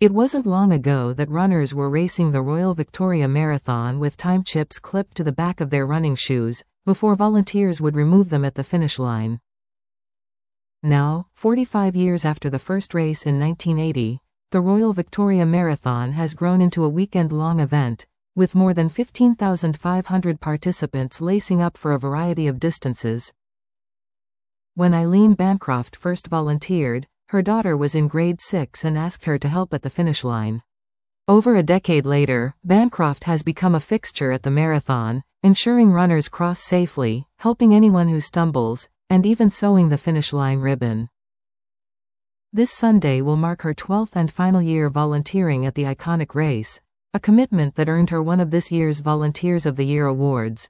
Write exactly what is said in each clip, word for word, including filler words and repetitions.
It wasn't long ago that runners were racing the Royal Victoria Marathon with time chips clipped to the back of their running shoes, before volunteers would remove them at the finish line. Now, forty-five years after the first race in nineteen eighty, the Royal Victoria Marathon has grown into a weekend-long event, with more than fifteen thousand five hundred participants lacing up for a variety of distances. When Eileen Bancroft first volunteered, her daughter was in grade six and asked her to help at the finish line. Over a decade later, Bancroft has become a fixture at the marathon, ensuring runners cross safely, helping anyone who stumbles, and even sewing the finish line ribbon. This Sunday will mark her twelfth and final year volunteering at the iconic race, a commitment that earned her one of this year's Volunteers of the Year awards.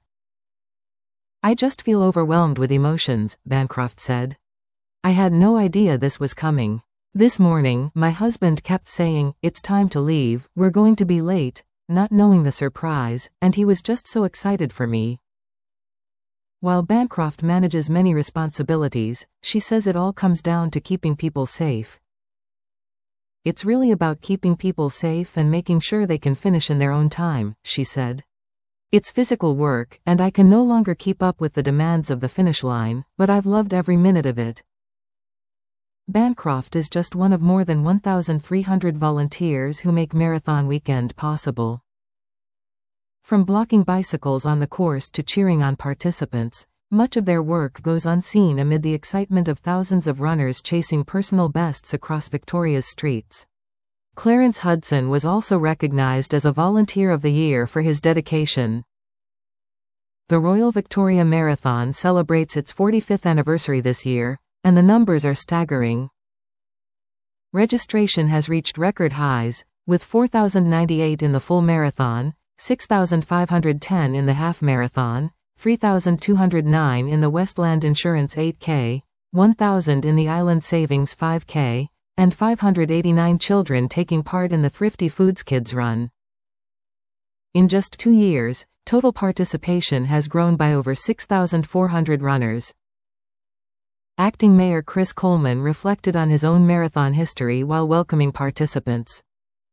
"I just feel overwhelmed with emotions," Bancroft said. "I had no idea this was coming. This morning, my husband kept saying, 'It's time to leave, we're going to be late,' not knowing the surprise, and he was just so excited for me." While Bancroft manages many responsibilities, she says it all comes down to keeping people safe. "It's really about keeping people safe and making sure they can finish in their own time," she said. "It's physical work, and I can no longer keep up with the demands of the finish line, but I've loved every minute of it." Bancroft is just one of more than one thousand three hundred volunteers who make Marathon Weekend possible. From blocking bicycles on the course to cheering on participants, much of their work goes unseen amid the excitement of thousands of runners chasing personal bests across Victoria's streets. Clarence Hudson was also recognized as a Volunteer of the Year for his dedication. The Royal Victoria Marathon celebrates its forty-fifth anniversary this year, and the numbers are staggering. Registration has reached record highs, with four thousand ninety-eight in the full marathon, six thousand five hundred ten in the half marathon, three thousand two hundred nine in the Westland Insurance eight K, one thousand in the Island Savings five K, and five hundred eighty-nine children taking part in the Thrifty Foods Kids Run. In just two years, total participation has grown by over six thousand four hundred runners. Acting Mayor Chris Coleman reflected on his own marathon history while welcoming participants.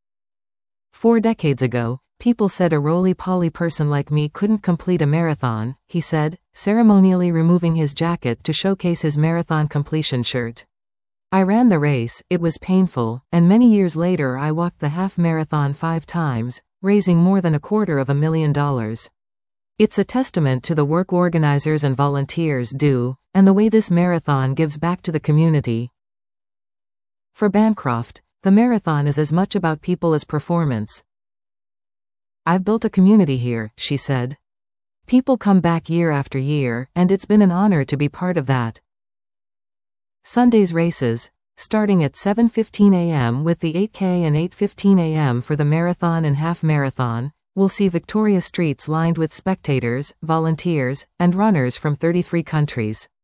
"Four decades ago, people said a roly-poly person like me couldn't complete a marathon," he said, ceremonially removing his jacket to showcase his marathon completion shirt. "I ran the race, it was painful, and many years later I walked the half marathon five times, raising more than a quarter of a million dollars. It's a testament to the work organizers and volunteers do, and the way this marathon gives back to the community." For Bancroft, the marathon is as much about people as performance. "I've built a community here," she said. "People come back year after year, and it's been an honor to be part of that." Sunday's races, starting at seven fifteen a m with the eight K and eight fifteen a m for the marathon and half marathon, will see Victoria streets lined with spectators, volunteers, and runners from thirty-three countries.